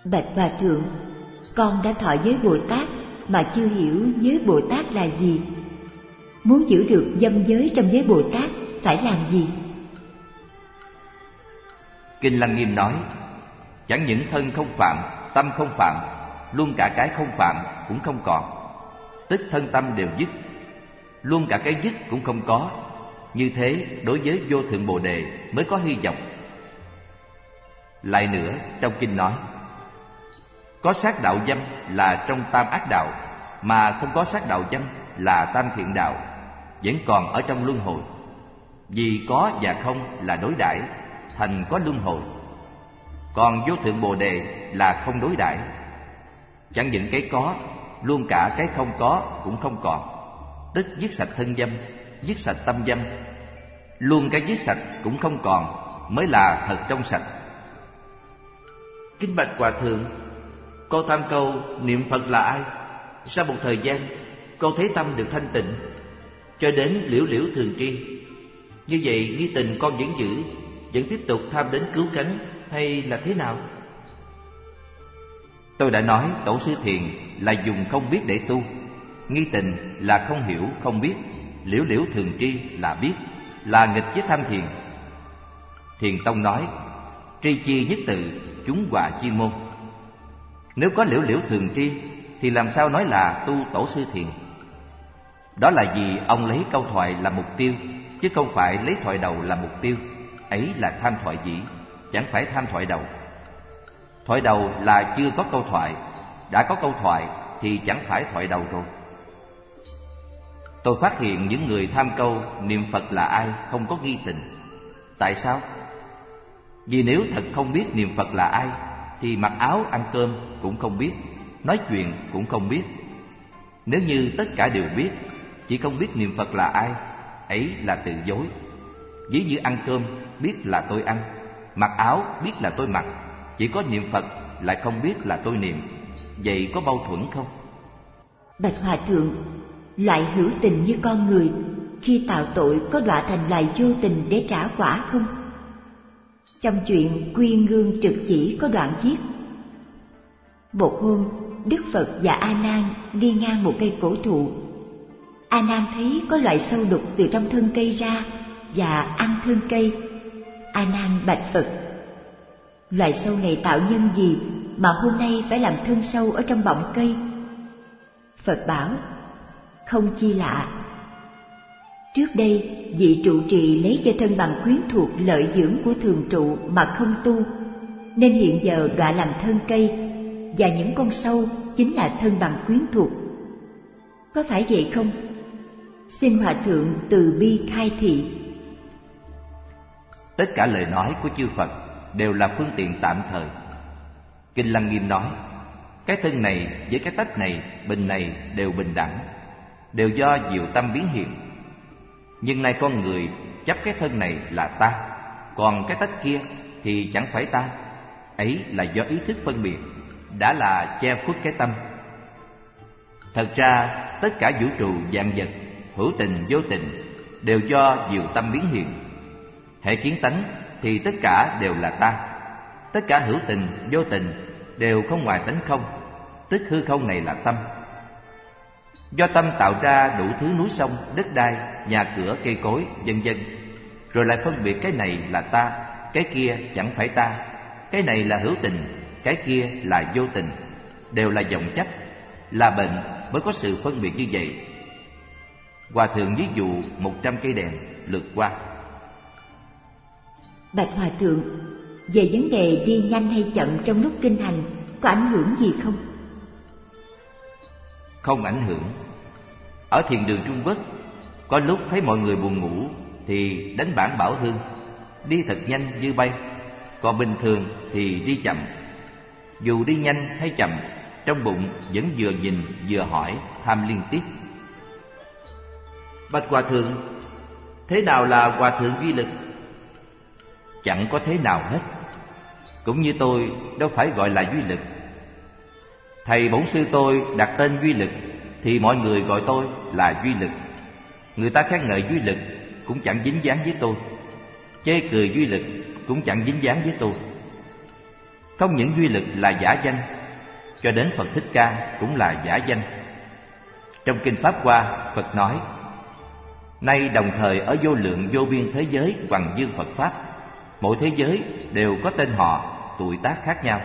Bạch Hòa Thượng, con đã thọ giới Bồ Tát mà chưa hiểu giới Bồ Tát là gì. Muốn giữ được dâm giới trong giới Bồ Tát phải làm gì? Kinh Lăng Nghiêm nói, chẳng những thân không phạm, tâm không phạm, luôn cả cái không phạm cũng không còn, tức thân tâm đều dứt, luôn cả cái dứt cũng không có. Như thế đối với vô thượng Bồ Đề mới có hy vọng. Lại nữa, trong kinh nói, có sát đạo dâm là trong tam ác đạo, mà không có sát đạo dâm là tam thiện đạo, vẫn còn ở trong luân hồi. Vì có và không là đối đãi, thành có luân hồi. Còn vô thượng Bồ Đề là không đối đãi, chẳng những cái có, luôn cả cái không có cũng không còn, tức dứt sạch thân dâm, dứt sạch tâm dâm. Luôn cái dứt sạch cũng không còn mới là thật trong sạch. Kính bạch Hòa Thượng, con tham câu niệm Phật là ai? Sau một thời gian, con thấy tâm được thanh tịnh, cho đến liễu liễu thường tri. Như vậy nghi tình con vẫn giữ, vẫn tiếp tục tham đến cứu cánh, hay là thế nào? Tôi đã nói Tổ sư Thiền là dùng không biết để tu, nghi tình là không hiểu không biết, liễu liễu thường tri là biết, là nghịch với tham thiền. Thiền Tông nói tri chi nhất tự, chúng hòa chi môn. Nếu có liễu liễu thường tri thì làm sao nói là tu Tổ sư Thiền? Đó là vì ông lấy câu thoại là mục tiêu, chứ không phải lấy thoại đầu là mục tiêu. Ấy là tham thoại dĩ, chẳng phải tham thoại đầu. Thoại đầu là chưa có câu thoại, đã có câu thoại thì chẳng phải thoại đầu rồi. Tôi phát hiện những người tham câu niệm Phật là ai không có nghi tình. Tại sao? Vì nếu thật không biết niệm Phật là ai thì mặc áo ăn cơm cũng không biết, nói chuyện cũng không biết. Nếu như tất cả đều biết, chỉ không biết niệm Phật là ai, ấy là từ dối. Ví như ăn cơm biết là tôi ăn, mặc áo biết là tôi mặc, chỉ có niệm Phật lại không biết là tôi niệm. Vậy có mâu thuẫn không? Bạch Hòa Thượng, loại hữu tình như con người khi tạo tội có đọa thành loài vô tình để trả quả không? Trong chuyện Quy Ngương Trực Chỉ có đoạn viết: một hôm, Đức Phật và A Nan đi ngang một cây cổ thụ. A Nan thấy có loại sâu đục từ trong thân cây ra và ăn thân cây. A Nan bạch Phật: loài sâu này tạo nhân gì mà hôm nay phải làm thân sâu ở trong bọng cây? Phật bảo: không chi lạ. Trước đây, vị trụ trì lấy cho thân bằng quyến thuộc lợi dưỡng của thường trụ mà không tu, nên hiện giờ đọa làm thân cây, và những con sâu chính là thân bằng quyến thuộc. Có phải vậy không? Xin Hòa Thượng từ bi khai thị. Tất cả lời nói của chư Phật đều là phương tiện tạm thời. Kinh Lăng Nghiêm nói, cái thân này với cái tách này, bình này đều bình đẳng, đều do diệu tâm biến hiện. Nhưng nay con người chấp cái thân này là ta, còn cái tách kia thì chẳng phải ta. Ấy là do ý thức phân biệt, đã là che khuất cái tâm. Thật ra tất cả vũ trụ vạn vật, hữu tình vô tình, đều do diệu tâm biến hiện. Hệ kiến tánh thì tất cả đều là ta. Tất cả hữu tình vô tình đều không ngoài tánh không, tức hư không này là tâm. Do tâm tạo ra đủ thứ núi sông, đất đai, nhà cửa, cây cối, vân vân, rồi lại phân biệt cái này là ta, cái kia chẳng phải ta, cái này là hữu tình, cái kia là vô tình, đều là vọng chấp, là bệnh mới có sự phân biệt như vậy. Hòa Thượng ví dụ 100 cây đèn lượt qua. Bạch Hòa Thượng, về vấn đề đi nhanh hay chậm trong lúc kinh hành có ảnh hưởng gì không? Không ảnh hưởng. Ở thiền đường Trung Quốc, có lúc thấy mọi người buồn ngủ thì đánh bản bảo hương, đi thật nhanh như bay, còn bình thường thì đi chậm. Dù đi nhanh hay chậm, trong bụng vẫn vừa nhìn vừa hỏi, tham liên tiếp. Bạch Hòa Thượng, thế nào là Hòa Thượng duy lực? Chẳng có thế nào hết. Cũng như tôi đâu phải gọi là duy lực. Thầy bổn sư tôi đặt tên duy lực thì mọi người gọi tôi là duy lực. Người ta khen ngợi duy lực cũng chẳng dính dáng với tôi, chê cười duy lực cũng chẳng dính dáng với tôi. Không những duy lực là giả danh, cho đến Phật Thích Ca cũng là giả danh. Trong Kinh Pháp Hoa, Phật nói: nay đồng thời ở vô lượng vô biên thế giới hoằng dương Phật Pháp, mỗi thế giới đều có tên họ, tuổi tác khác nhau.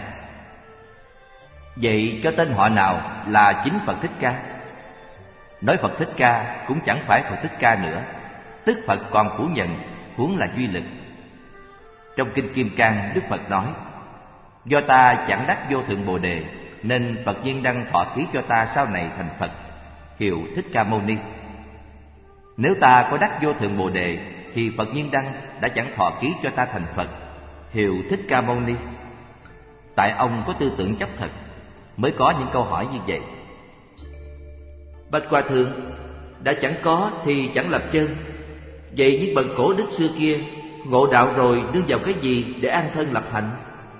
Vậy cho tên họ nào là chính Phật Thích Ca? Nói Phật Thích Ca cũng chẳng phải Phật Thích Ca nữa, tức Phật còn phủ nhận, huống là duy lực. Trong Kinh Kim Cang, Đức Phật nói: do ta chẳng đắc vô thượng Bồ Đề, nên Phật Nhiên Đăng thọ ký cho ta sau này thành Phật, hiệu Thích Ca Mâu Ni. Nếu ta có đắc vô thượng Bồ Đề, thì Phật Nhiên Đăng đã chẳng thọ ký cho ta thành Phật, hiệu Thích Ca Mâu Ni. Tại ông có tư tưởng chấp thật, mới có những câu hỏi như vậy. Bạch Hòa Thượng, đã chẳng có thì chẳng lập chân. Vậy những bậc cổ đức xưa kia ngộ đạo rồi nương vào cái gì để an thân lập hạnh?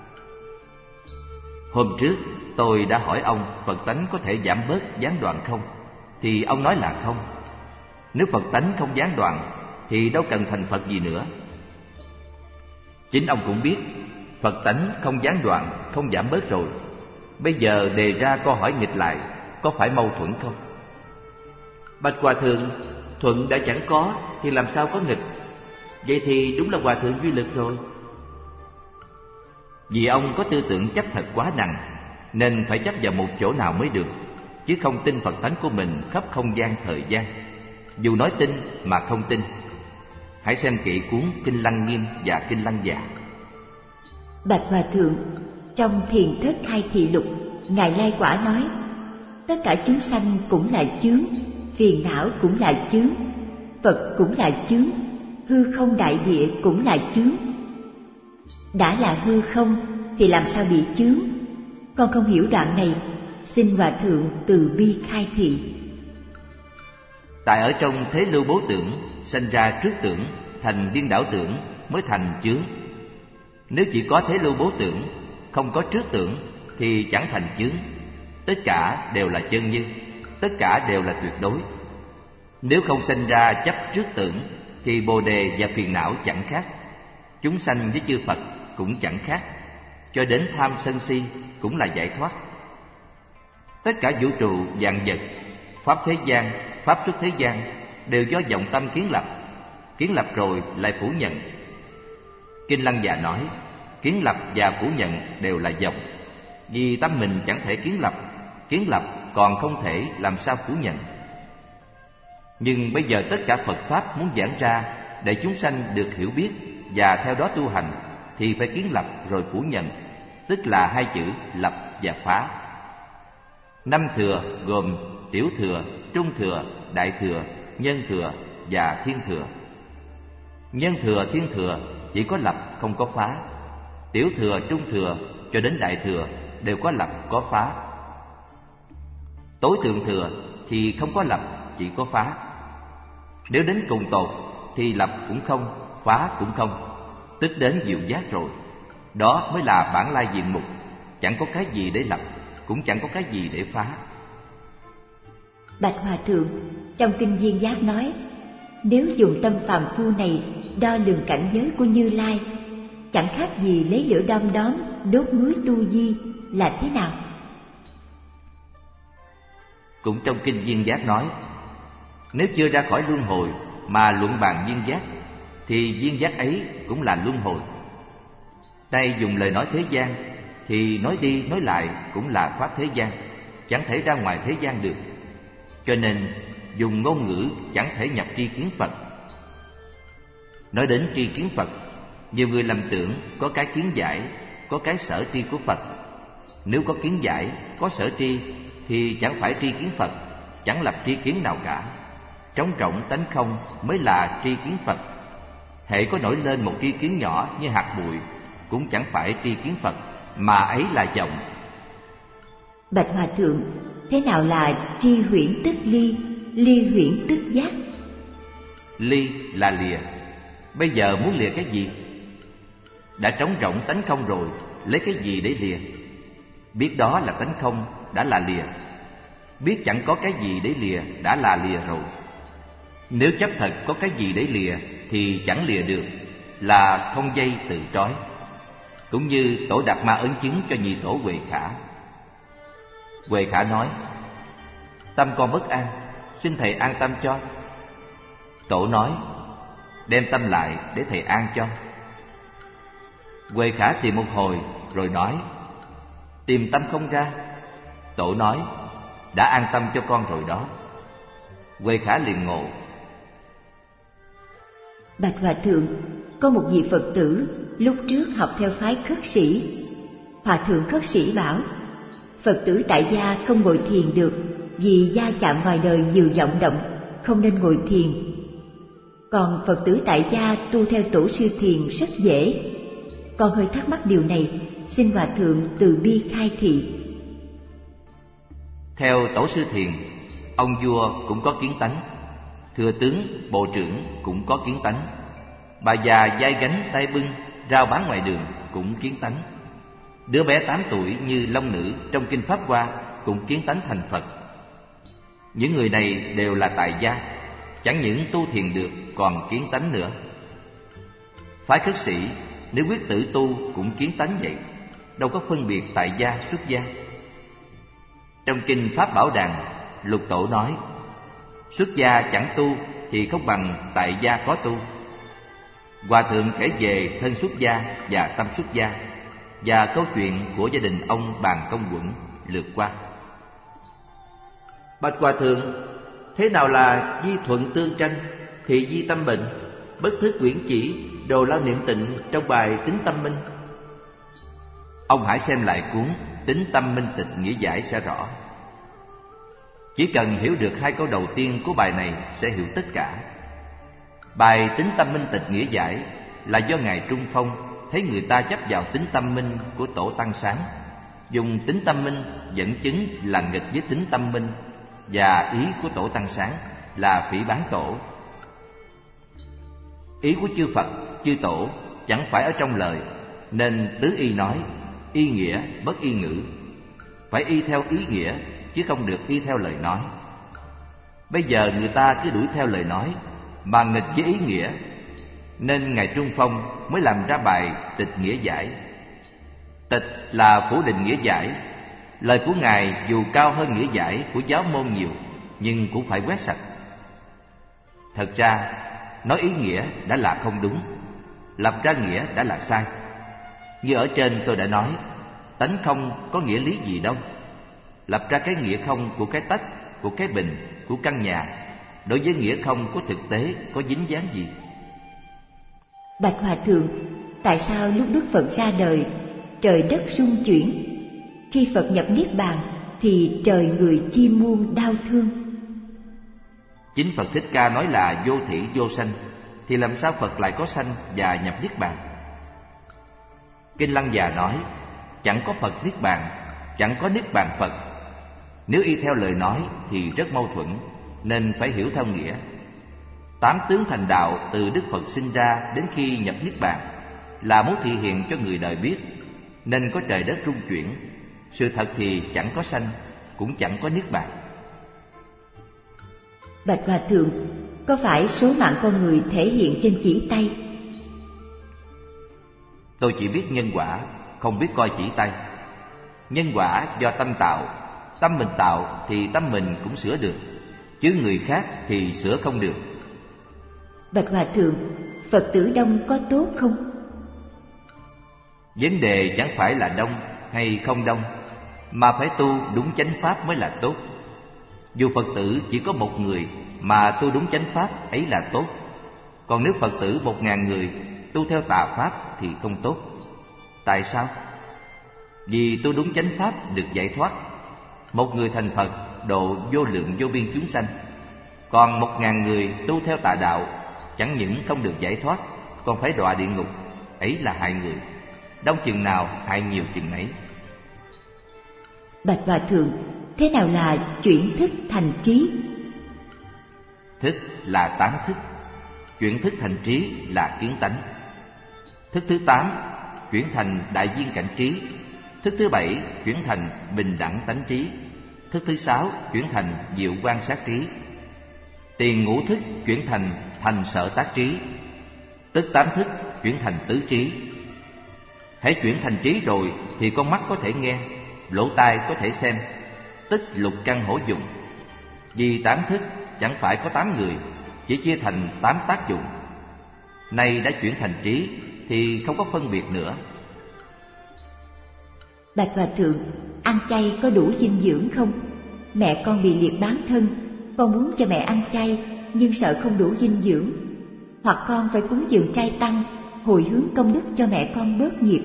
Hôm trước tôi đã hỏi ông Phật tánh có thể giảm bớt gián đoạn không, thì ông nói là không. Nếu Phật tánh không gián đoạn thì đâu cần thành Phật gì nữa. Chính ông cũng biết Phật tánh không gián đoạn, không giảm bớt rồi. Bây giờ đề ra câu hỏi nghịch lại, có phải mâu thuẫn không? Bạch Hòa Thượng, thuận đã chẳng có thì làm sao có nghịch? Vậy thì đúng là Hòa Thượng duy lực rồi. Vì ông có tư tưởng chấp thật quá nặng, nên phải chấp vào một chỗ nào mới được, chứ không tin Phật tánh của mình khắp không gian thời gian. Dù nói tin mà không tin. Hãy xem kỹ cuốn Kinh Lăng Nghiêm và Kinh Lăng Già. Bạch Hòa Thượng, trong Thiền Thất Khai Thị Lục, Ngài Lai Quả nói: tất cả chúng sanh cũng là chướng, phiền não cũng là chướng, Phật cũng là chướng, hư không đại địa cũng là chướng. Đã là hư không thì làm sao bị chướng? Con không hiểu đoạn này, xin Hòa Thượng từ bi khai thị. Tại ở trong thế lưu bố tưởng, sanh ra trước tưởng, thành điên đảo tưởng mới thành chướng. Nếu chỉ có thế lưu bố tưởng, không có trước tưởng thì chẳng thành chướng. Tất cả đều là chân như, tất cả đều là tuyệt đối. Nếu không sanh ra chấp trước tưởng thì bồ đề và phiền não chẳng khác, chúng sanh với chư Phật cũng chẳng khác, cho đến tham sân si cũng là giải thoát. Tất cả vũ trụ vạn vật, pháp thế gian, pháp xuất thế gian đều do vọng tâm kiến lập rồi lại phủ nhận. Kinh Lăng Già nói kiến lập và phủ nhận đều là vọng, vì tâm mình chẳng thể kiến lập còn không thể làm sao phủ nhận. Nhưng bây giờ tất cả Phật Pháp muốn giảng ra để chúng sanh được hiểu biết và theo đó tu hành, thì phải kiến lập rồi phủ nhận, tức là hai chữ lập và phá. Năm thừa gồm tiểu thừa, trung thừa, đại thừa, nhân thừa và thiên thừa. Nhân thừa, thiên thừa chỉ có lập không có phá. Tiểu thừa, trung thừa cho đến đại thừa đều có lập có phá. Tối thượng thừa thì không có lập, chỉ có phá. Nếu đến cùng tột thì lập cũng không, phá cũng không, tức đến diệu giác rồi. Đó mới là bản lai diện mục, chẳng có cái gì để lập, cũng chẳng có cái gì để phá. Bạch Hòa Thượng, trong Kinh Duyên Giác nói: nếu dùng tâm phàm phu này đo lường cảnh giới của Như Lai, chẳng khác gì lấy lửa đom đóm đốt núi Tu Di, là thế nào? Cũng trong Kinh Duyên Giác nói: nếu chưa ra khỏi luân hồi mà luận bàn duyên giác, thì duyên giác ấy cũng là luân hồi. Đây dùng lời nói thế gian, thì nói đi nói lại cũng là pháp thế gian, chẳng thể ra ngoài thế gian được. Cho nên dùng ngôn ngữ chẳng thể nhập tri kiến Phật. Nói đến tri kiến Phật, nhiều người lầm tưởng có cái kiến giải, có cái sở tri của Phật. Nếu có kiến giải, có sở tri thì chẳng phải tri kiến Phật, chẳng lập tri kiến nào cả. Trống rỗng tánh không mới là tri kiến Phật. Hễ có nổi lên một tri kiến nhỏ như hạt bụi, cũng chẳng phải tri kiến Phật, mà ấy là vọng. Bạch Hòa Thượng, thế nào là tri huyễn tức ly, ly huyễn tức giác? Ly là lìa. Bây giờ muốn lìa cái gì? Đã trống rỗng tánh không rồi, lấy cái gì để lìa? Biết đó là tánh không đã là lìa. Biết chẳng có cái gì để lìa đã là lìa rồi. Nếu chấp thật có cái gì để lìa thì chẳng lìa được, là không dây tự trói. cũng như Tổ Đạt Ma ấn chứng cho nhị tổ Huệ Khả. Huệ Khả nói: tâm con bất an, xin thầy an tâm cho. Tổ nói: đem tâm lại để thầy an cho. Huệ Khả tìm một hồi rồi nói: tìm tâm không ra. Tổ nói: đã an tâm cho con rồi đó. Huệ Khả liền ngộ. Bạch Hòa Thượng, có một vị Phật tử lúc trước học theo phái Khất Sĩ. Hòa Thượng Khất Sĩ bảo Phật tử tại gia không ngồi thiền được vì gia chạm ngoài đời nhiều vọng động, không nên ngồi thiền. Còn Phật tử tại gia tu theo tổ sư thiền rất dễ. Con hơi thắc mắc điều này, xin Hòa Thượng từ bi khai thị. Theo tổ sư thiền, ông vua cũng có kiến tánh, thừa tướng, bộ trưởng cũng có kiến tánh, bà già vai gánh tay bưng rao bán ngoài đường cũng kiến tánh, đứa bé 8 tuổi như Long Nữ trong kinh Pháp Hoa cũng kiến tánh thành Phật. Những người này đều là tại gia, chẳng những tu thiền được còn kiến tánh nữa. Phái Khất Sĩ nếu quyết tử tu cũng kiến tánh vậy, đâu có phân biệt tại gia xuất gia. Trong kinh Pháp Bảo Đàn, Lục Tổ nói: xuất gia chẳng tu thì không bằng tại gia có tu. Hòa Thượng kể về thân xuất gia và tâm xuất gia và câu chuyện của gia đình ông Bàn Công Quẩn lượt qua. Bạch Hòa Thượng, thế nào là di thuận tương tranh, thị di tâm bệnh, bất thức quyển chỉ, đồ lao niệm tịnh trong bài Tính Tâm Minh? Ông hãy xem lại cuốn Tính Tâm Minh Tịch nghĩa giải sẽ rõ. Chỉ cần hiểu được 2 câu đầu tiên của bài này sẽ hiểu tất cả. Bài Tính Tâm Minh Tịch nghĩa giải là do Ngài Trung Phong thấy người ta chấp vào tính tâm minh của Tổ Tăng Sáng, dùng tính tâm minh dẫn chứng là nghịch với tính tâm minh, và ý của Tổ Tăng Sáng là phỉ báng Tổ. Ý của chư Phật, chư Tổ chẳng phải ở trong lời, nên tứ y nói y nghĩa bất y ngữ, phải y theo ý nghĩa chứ không được y theo lời nói. Bây giờ người ta cứ đuổi theo lời nói mà nghịch với ý nghĩa, nên Ngài Trung Phong mới làm ra bài Tịch nghĩa giải. Tịch là phủ định nghĩa giải. Lời của Ngài dù cao hơn nghĩa giải của giáo môn nhiều, nhưng cũng phải quét sạch. Thật ra, nói ý nghĩa đã là không đúng, lập ra nghĩa đã là sai. Như ở trên tôi đã nói, tánh không có nghĩa lý gì đâu. Lập ra cái nghĩa không của cái tách, của cái bình, của căn nhà, đối với nghĩa không của thực tế có dính dáng gì? Bạch Hòa Thượng, tại sao lúc Đức Phật ra đời, trời đất rung chuyển, khi Phật nhập Niết Bàn thì trời người chim muôn đau thương? Chính Phật Thích Ca nói là vô thỉ vô sanh, thì làm sao Phật lại có sanh và nhập Niết Bàn? Kinh Lăng Già nói, chẳng có Phật Niết Bàn, chẳng có Niết Bàn Phật. Nếu y theo lời nói thì rất mâu thuẫn, nên phải hiểu theo nghĩa. 8 tướng thành đạo từ Đức Phật sinh ra đến khi nhập Niết Bàn là muốn thị hiện cho người đời biết, nên có trời đất rung chuyển. Sự thật thì chẳng có sanh, cũng chẳng có Niết Bàn. Bạch Hòa Thượng, có phải số mạng con người thể hiện trên chỉ tay? Tôi chỉ biết nhân quả, không biết coi chỉ tay. Nhân quả do tâm tạo, tâm mình tạo thì tâm mình cũng sửa được, chứ người khác thì sửa không được. Bạch Hòa Thượng, Phật tử đông có tốt không? Vấn đề chẳng phải là đông hay không đông, mà phải tu đúng chánh pháp mới là tốt. Dù Phật tử chỉ có 1 người mà tu đúng chánh pháp ấy là tốt. Còn nếu Phật tử 1000 người tu theo tà pháp thì không tốt. Tại sao? Vì tu đúng chánh pháp được giải thoát. 1 người thành Phật độ vô lượng vô biên chúng sanh. Còn 1000 người tu theo tà đạo chẳng những không được giải thoát, còn phải đọa địa ngục. Ấy là hại người. Đông chừng nào hại nhiều chừng ấy. Bạch Hòa Thượng, thế nào là chuyển thức thành trí? Thức là 8 thức, chuyển thức thành trí là kiến tánh. Thức thứ 8 chuyển thành đại viên cảnh trí. Thức thứ 7 chuyển thành bình đẳng tánh trí. Thức thứ 6 chuyển thành diệu quan sát trí. Tiền ngũ thức chuyển thành sở tác trí. Tức 8 thức chuyển thành tứ trí. Hãy chuyển thành trí rồi thì con mắt có thể nghe, lỗ tai có thể xem, tức lục căn hữu dụng. Vì 8 thức chẳng phải có 8 người, chỉ chia thành 8 tác dụng. Nay đã chuyển thành trí thì không có phân biệt nữa. Bạch Hòa Thượng, ăn chay có đủ dinh dưỡng không? Mẹ con bị liệt bán thân, con muốn cho mẹ ăn chay nhưng sợ không đủ dinh dưỡng. Hoặc con phải cúng dường trai tăng, hồi hướng công đức cho mẹ con bớt nghiệp.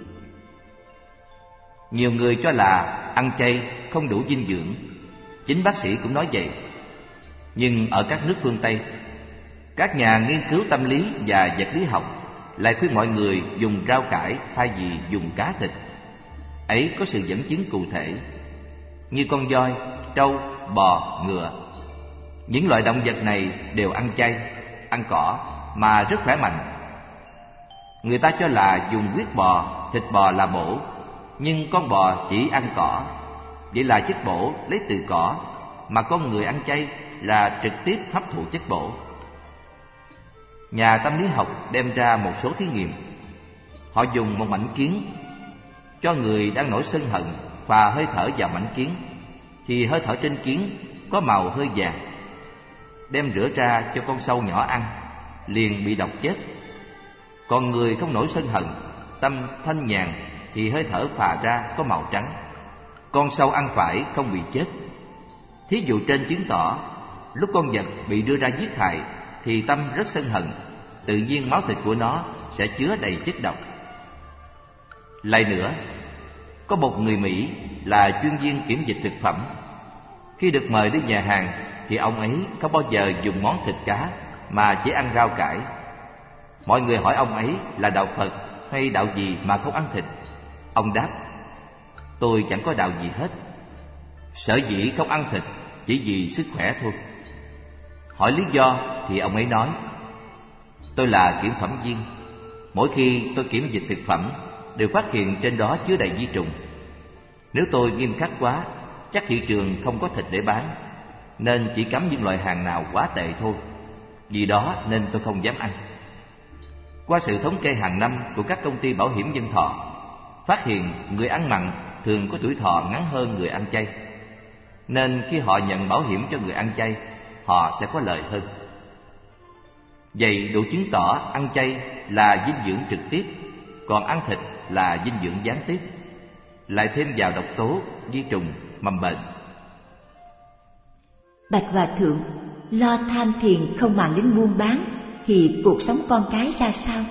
Nhiều người cho là ăn chay không đủ dinh dưỡng. Chính bác sĩ cũng nói vậy. Nhưng ở các nước phương Tây, các nhà nghiên cứu tâm lý và vật lý học lại khuyên mọi người dùng rau cải thay vì dùng cá thịt. Ấy có sự dẫn chứng cụ thể, như con voi, trâu, bò, ngựa. Những loại động vật này đều ăn chay, ăn cỏ mà rất khỏe mạnh. Người ta cho là dùng huyết bò, thịt bò là bổ, nhưng con bò chỉ ăn cỏ. Vậy là chất bổ lấy từ cỏ, mà con người ăn chay là trực tiếp hấp thụ chất bổ. Nhà tâm lý học đem ra một số thí nghiệm. Họ dùng một mảnh kiến, cho người đang nổi sân hận phà hơi thở vào mảnh kiến, thì hơi thở trên kiến có màu hơi vàng. Đem rửa ra cho con sâu nhỏ ăn, liền bị độc chết. Còn người không nổi sân hận, tâm thanh nhàn, thì hơi thở phà ra có màu trắng. Con sâu ăn phải không bị chết. Thí dụ trên chứng tỏ lúc con vật bị đưa ra giết hại thì tâm rất sân hận, tự nhiên máu thịt của nó sẽ chứa đầy chất độc. Lại nữa, có một người Mỹ là chuyên viên kiểm dịch thực phẩm. Khi được mời đến nhà hàng thì ông ấy không bao giờ dùng món thịt cá mà chỉ ăn rau cải. Mọi người hỏi ông ấy là đạo Phật hay đạo gì mà không ăn thịt. Ông đáp: tôi chẳng có đạo gì hết. Sở dĩ không ăn thịt chỉ vì sức khỏe thôi. Hỏi lý do thì ông ấy nói: tôi là kiểm phẩm viên. Mỗi khi tôi kiểm dịch thực phẩm đều phát hiện trên đó chứa đầy vi trùng. Nếu tôi nghiêm khắc quá, chắc thị trường không có thịt để bán, nên chỉ cấm những loại hàng nào quá tệ thôi. Vì đó nên tôi không dám ăn. Qua sự thống kê hàng năm của các công ty bảo hiểm nhân thọ, phát hiện người ăn mặn thường có tuổi thọ ngắn hơn người ăn chay. Nên khi họ nhận bảo hiểm cho người ăn chay, họ sẽ có lợi hơn. Vậy đủ chứng tỏ ăn chay là dinh dưỡng trực tiếp, còn ăn thịt là dinh dưỡng gián tiếp, lại thêm vào độc tố, vi trùng, mầm bệnh. Bạch Hòa Thượng, lo tham thiền không màng đến buôn bán thì cuộc sống con cái ra sao?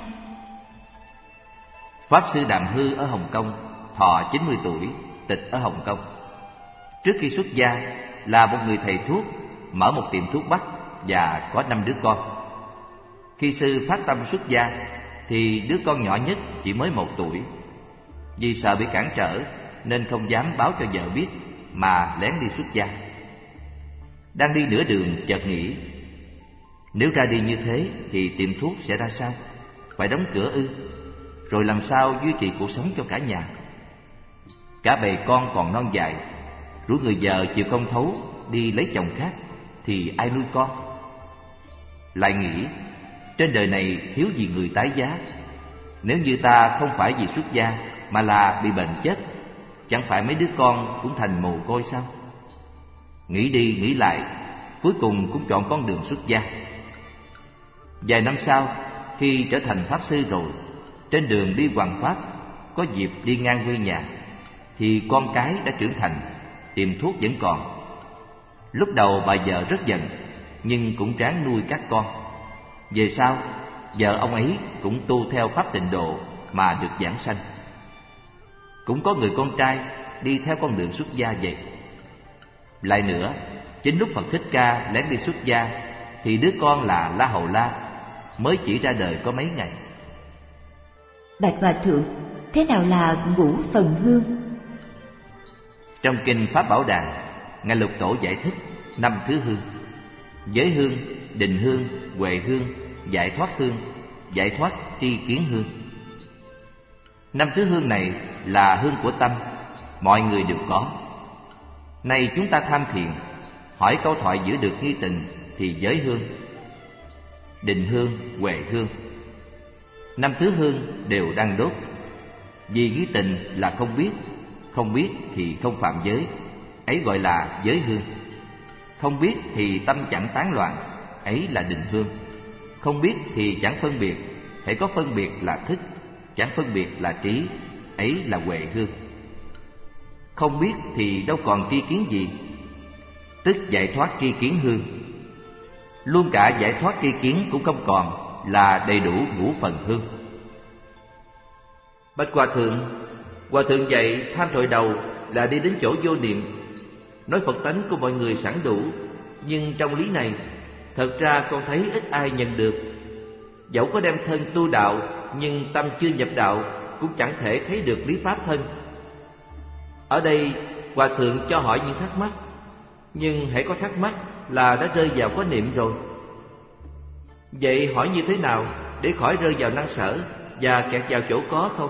Pháp sư Đàm Hư ở Hồng Kông, thọ 90 tuổi, tịch ở Hồng Kông. Trước khi xuất gia là một người thầy thuốc, mở một tiệm thuốc bắc và có 5 đứa con. Khi sư phát tâm xuất gia thì đứa con nhỏ nhất chỉ mới 1 tuổi. Vì sợ bị cản trở nên không dám báo cho vợ biết mà lén đi xuất gia. Đang đi nửa đường chợt nghĩ, nếu ra đi như thế thì tiệm thuốc sẽ ra sao? Phải đóng cửa ư? Rồi làm sao duy trì cuộc sống cho cả nhà? Cả bầy con còn non dại, rủ người vợ chịu không thấu đi lấy chồng khác thì ai nuôi con? Lại nghĩ, trên đời này thiếu gì người tái giá. Nếu như ta không phải vì xuất gia mà là bị bệnh chết, chẳng phải mấy đứa con cũng thành mồ côi sao? Nghĩ đi nghĩ lại, cuối cùng cũng chọn con đường xuất gia. Vài năm sau, khi trở thành pháp sư rồi, trên đường đi hoằng pháp, có dịp đi ngang quê nhà, thì con cái đã trưởng thành, tiệm thuốc vẫn còn. Lúc đầu bà vợ rất giận, nhưng cũng ráng nuôi các con. Về sau, vợ ông ấy cũng tu theo pháp tịnh độ mà được giảng sanh. Cũng có người con trai đi theo con đường xuất gia vậy. Lại nữa, chính lúc Phật Thích Ca lén đi xuất gia thì đứa con là La Hầu La mới chỉ ra đời có mấy ngày. Bạch Hòa Thượng, thế nào là ngũ phần hương? Trong kinh Pháp Bảo Đàn, Ngài Lục Tổ giải thích 5 thứ hương: giới hương, định hương, huệ hương, giải thoát hương, giải thoát tri kiến hương. 5 thứ hương này là hương của tâm, mọi người đều có. Nay chúng ta tham thiền, hỏi câu thoại giữ được nghi tình thì giới hương, định hương, huệ hương. 5 thứ hương đều đang đốt. Vì nghĩ tình là không biết, không biết thì không phạm giới, ấy gọi là giới hương. Không biết thì tâm chẳng tán loạn, ấy là định hương. Không biết thì chẳng phân biệt, hễ có phân biệt là thức, chẳng phân biệt là trí, ấy là huệ hương. Không biết thì đâu còn tri kiến gì, tức giải thoát tri kiến hương. Luôn cả giải thoát tri kiến cũng không còn, là đầy đủ ngũ phần hương. Bạch Hòa thượng dạy tham thoại đầu là đi đến chỗ vô niệm. Nói Phật tánh của mọi người sẵn đủ, nhưng trong lý này thật ra con thấy ít ai nhận được. Dẫu có đem thân tu đạo, nhưng tâm chưa nhập đạo cũng chẳng thể thấy được lý pháp thân. Ở đây Hòa thượng cho hỏi những thắc mắc, nhưng hễ có thắc mắc là đã rơi vào có niệm rồi. Vậy hỏi như thế nào để khỏi rơi vào năng sở và kẹt vào chỗ có không?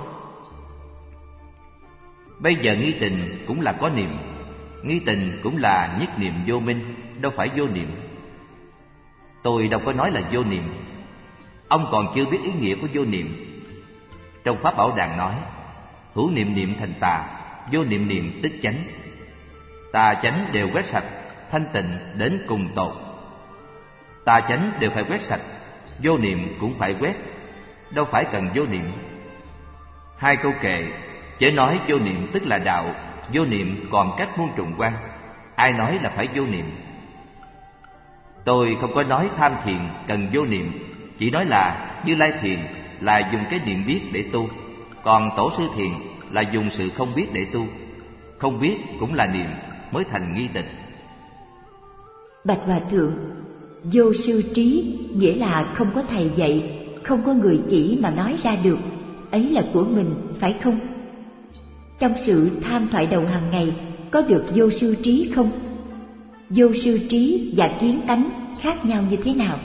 Bây giờ nghi tình cũng là có niệm, nghi tình cũng là nhất niệm vô minh, đâu phải vô niệm. Tôi đâu có nói là vô niệm. Ông còn chưa biết ý nghĩa của vô niệm. Trong Pháp Bảo Đàn nói, hữu niệm niệm thành tà, vô niệm niệm tức chánh. Tà chánh đều quét sạch, thanh tịnh đến cùng tột. Tà chánh đều phải quét sạch, vô niệm cũng phải quét, đâu phải cần vô niệm. Hai câu kệ, chớ nói vô niệm tức là đạo, vô niệm còn cách muôn trùng quan. Ai nói là phải vô niệm? Tôi không có nói tham thiền cần vô niệm, chỉ nói là Như Lai thiền là dùng cái niệm biết để tu, còn Tổ sư thiền là dùng sự không biết để tu. Không biết cũng là niệm, mới thành nghi tịch. Bạch Hòa thượng, vô sư trí nghĩa là không có thầy dạy, không có người chỉ mà nói ra được, ấy là của mình, phải không? Trong sự tham thoại đầu hàng ngày có được vô sư trí không? Vô sư trí và kiến tánh khác nhau như thế nào?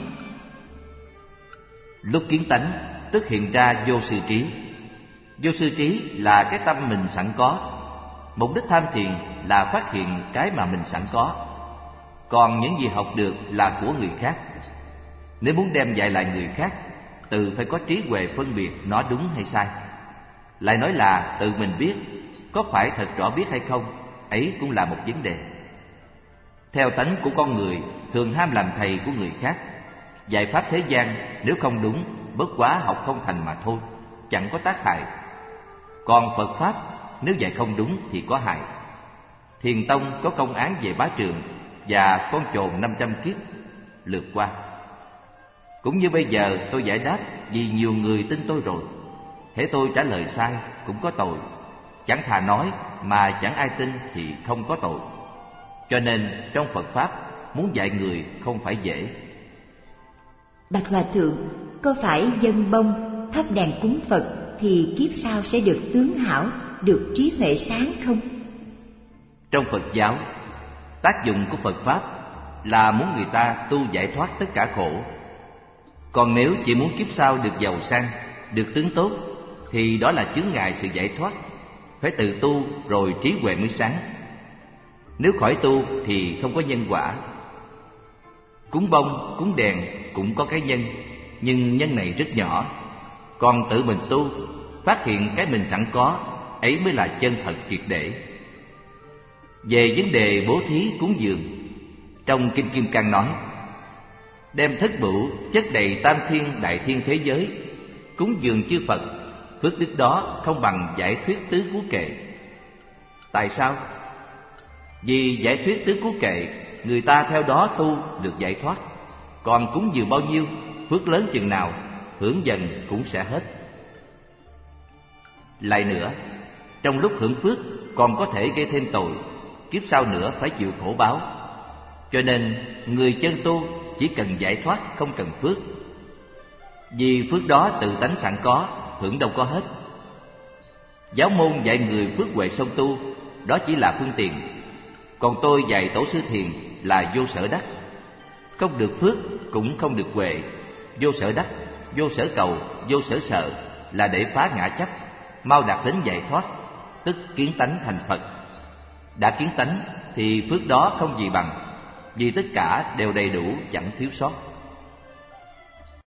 Lúc kiến tánh tức hiện ra vô sư trí. Vô sư trí là cái tâm mình sẵn có. Mục đích tham thiền là phát hiện cái mà mình sẵn có. Còn những gì học được là của người khác. Nếu muốn đem dạy lại người khác, tự phải có trí huệ phân biệt nó đúng hay sai. Lại nói là tự mình biết, có phải thật rõ biết hay không, ấy cũng là một vấn đề. Theo tánh của con người, thường ham làm thầy của người khác. Dạy pháp thế gian nếu không đúng, bất quá học không thành mà thôi, chẳng có tác hại. Còn Phật Pháp nếu dạy không đúng thì có hại. Thiền Tông có công án về Bá Trường và con chồn 500 kiếp lượt qua. Cũng như bây giờ tôi giải đáp vì nhiều người tin tôi rồi. Hễ tôi trả lời sai cũng có tội. Chẳng thà nói mà chẳng ai tin thì không có tội. Cho nên trong Phật Pháp muốn dạy người không phải dễ. Bạch Hòa thượng, có phải dâng bông thắp đèn cúng Phật thì kiếp sau sẽ được tướng hảo, được trí huệ sáng không? Trong Phật giáo, tác dụng của Phật Pháp là muốn người ta tu giải thoát tất cả khổ. Còn nếu chỉ muốn kiếp sau được giàu sang, được tướng tốt, thì đó là chướng ngại sự giải thoát. Phải tự tu rồi trí huệ mới sáng. Nếu khỏi tu thì không có nhân quả. Cúng bông, cúng đèn cũng có cái nhân, nhưng nhân này rất nhỏ. Còn tự mình tu, phát hiện cái mình sẵn có, ấy mới là chân thật triệt để. Về vấn đề bố thí cúng dường, trong Kinh Kim Cang nói, đem thất bửu chất đầy tam thiên đại thiên thế giới, cúng dường chư Phật, phước đức đó không bằng giải thuyết tứ cú kệ. Tại sao? Vì giải thuyết tứ cú kệ, người ta theo đó tu được giải thoát. Còn cúng dường bao nhiêu, phước lớn chừng nào, hưởng dần cũng sẽ hết. Lại nữa, trong lúc hưởng phước còn có thể gây thêm tội, kiếp sau nữa phải chịu khổ báo. Cho nên người chân tu chỉ cần giải thoát, không cần phước. Vì phước đó tự tánh sẵn có, hưởng đâu có hết. Giáo môn dạy người phước huệ song tu, đó chỉ là phương tiện. Còn tôi dạy Tổ sư thiền là vô sở đắc. Không được phước cũng không được huệ. Vô sở đắc, vô sở cầu, vô sở sợ là để phá ngã chấp, mau đạt đến giải thoát, tức kiến tánh thành Phật. Đã kiến tánh thì phước đó không gì bằng, vì tất cả đều đầy đủ chẳng thiếu sót.